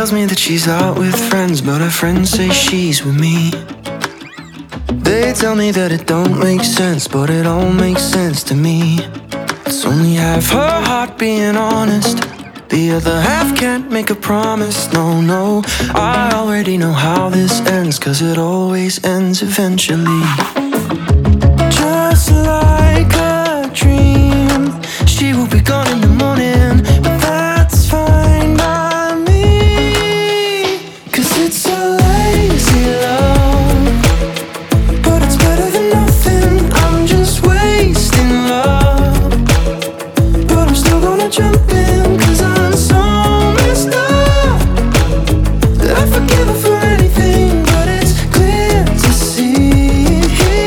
tells me that she's out with friends, but her friends say she's with me. They tell me that it don't make sense, but it all makes sense to me. It's only half her heart being honest, the other half can't make a promise. No, no, I already know how this ends, 'cause it always ends eventually. Just like a dream, she will be gone in the morning, but that's fine by me, 'cause it's a lazy love, but it's better than nothing. I'm just wasting love, but I'm still gonna jump in, 'cause I'm so messed up that I forgive her for anything. But it's clear to see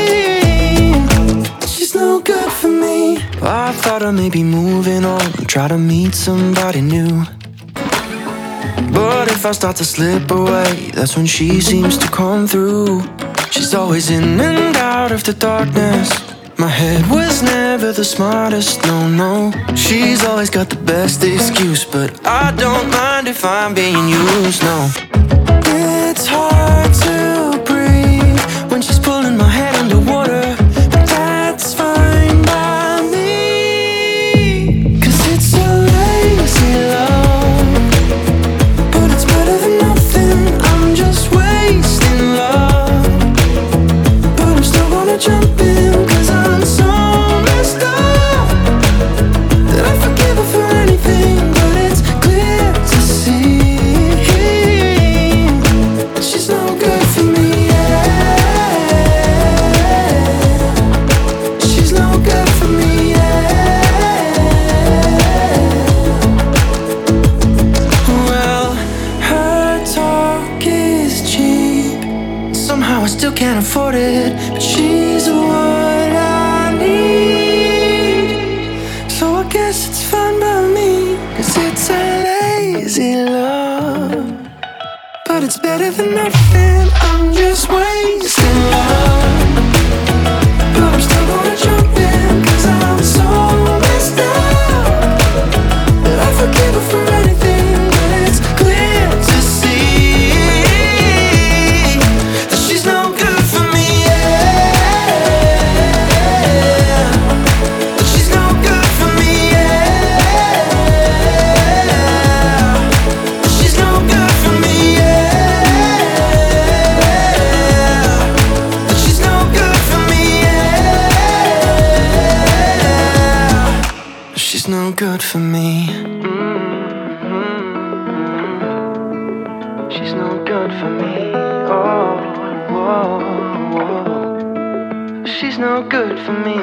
she's no good for me. I thought I may be moving on and try to meet somebody new, but if I start to slip away, that's when she seems to come through. She's always in and out of the darkness. My head was never the smartest, no, no. She's always got the best excuse, but I don't mind if I'm being used, no. It's hard to breathe when she's pulling my head underwater, but that's fine by me, 'cause it's a lazy love, but it's better than nothing. I'm just wasting love, but I'm still gonna jump in, 'cause I'm so messed up that I forgive her for anything. But it's clear to see she's no good for me, yeah. She's no good for me, yeah. Well, her talk is cheap, somehow I still can't afford it, but she's what I need, so I guess it's fine by me, 'cause it's a lazy love, but it's better than nothing. I'm just wasting love, but I'm still gonna jump in, 'cause I'm so messed up that I forgive her for anything. But it's clear to see that she's no good for me, yeah. That she's no good for me, yeah. That she's no good for me, yeah. That she's no good for me, yeah. She's no good for me. She's no good for me. Oh, whoa, whoa. She's no good for me.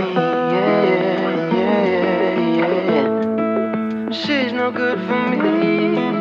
Yeah, yeah, yeah, yeah. She's no good for me.